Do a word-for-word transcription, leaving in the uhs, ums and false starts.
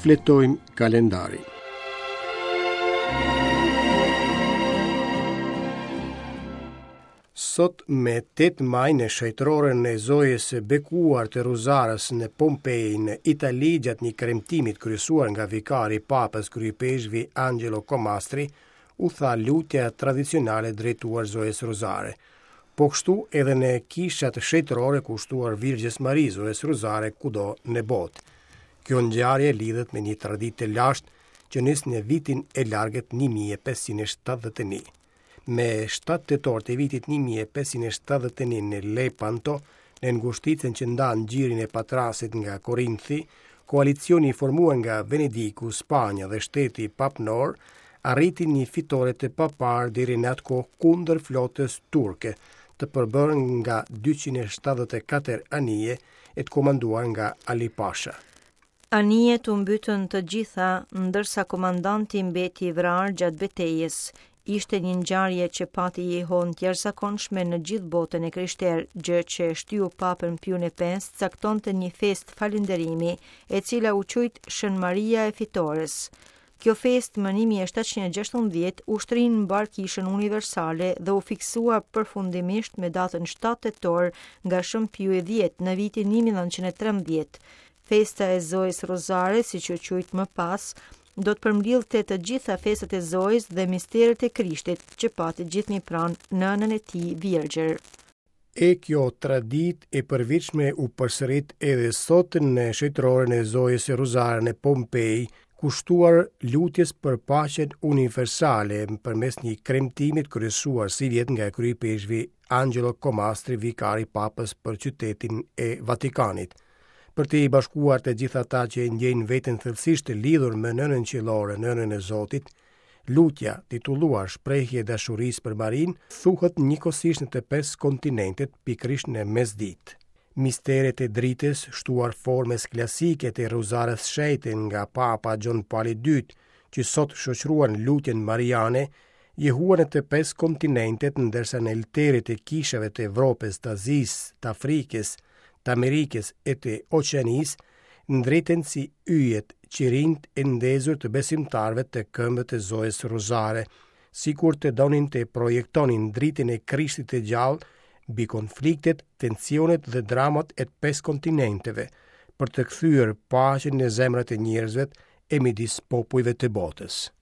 fletojmë kalendarin. Sot me tetë maj në shëjtërorën e zojës së bekuar të Rozarës në Pompei në Itali gjatë një kremtimit kryesuar nga vikari papës kryepeshvi Angelo Comastri, u tha lutja tradicionale drejtuar zojës Rozare. Po kështu edhe në kishat shëjtërore kushtuar Virgjes Mari zojës Rozare kudo në botë. Kjo ngjarje lidhet me një traditë të lashtë që nis në vitin e largët një mijë e pesëqind e shtatëdhjetë e një. Me shtatë tetor të vitit një mijë e pesëqind e shtatëdhjetë e një në Lepanto, në ngushticën që ndan gjirin e Patrasit nga Korinthi, koalicioni i formuar nga Venediku, Spanja dhe shteti papnor arriti një fitore të papar deri në atë kohë kundër flotës turke, të përbërë nga dyqind e shtatëdhjetë e katër anije e të komanduar nga Ali Pasha. Anijet u mbytën të gjitha, ndërsa komandanti mbeti i vrarë gjatë betejës. Ishte një ngjarje që pati jehon të jashtëzakonshme në gjithë botën e krishterë, gjë që e shtyu papën Piun e pestë caktonte një festë falënderimi, e cila u quajt Shën Maria e Fitores. Kjo festë më një mijë e shtatëqind e gjashtëdhjetë u shtrin në mbar Kishën Universale dhe u fiksua përfundimisht me datën shtatë tetor nga Shën Piu e dhjetë në vitin një mijë e nëntëqind e trembëdhjetë. Festa e Zojës Rozare, siç u quajt më pas, do të përmbledhte të gjitha festat e Zojës dhe misteret e Krishtit, që pati gjithnjë pranë nënën e tij Virgjër. E kjo traditë e përvitshme u përsërit edhe sot në shëjtërorën e Zojës së Rozare në Pompei, kushtuar lutjes për paqen universale përmes një kremtimit kryesuar si vjet nga kryepeshvi Angelo Comastri, vikari papës për qytetin e Vatikanit. Për të i bashkuar të gjitha ata që e ndjejnë veten thellësisht të lidhur me nënën qiellore, nënën e Zotit, lutja titulluar Shprehje dashurisë për Marin thuhet njëkohësisht në të pesë kontinentet, pikërisht në mesditë. Misteret e dritës, shtuar formës klasike të Rozarës Shëjte nga Papa Gjon Paul i dytë, që sot shoqëruan lutjen mariane, jehuan në të pesë kontinentet, ndërsa në elterit e kishave të Evropës, të Azisë, të Afrikës, të Amerikës e të Oqeanisë, ndriten si yjet qirinjt e ndezur të besimtarëve të këmbët e Zojës Rozare, sikur të donin të projektonin dritën e Krishtit të gjallë mbi konfliktet, tensionet dhe dramat e të pesë kontinenteve, për të kthyer paqen në zemrat e njerëzve e midis popujve të botës.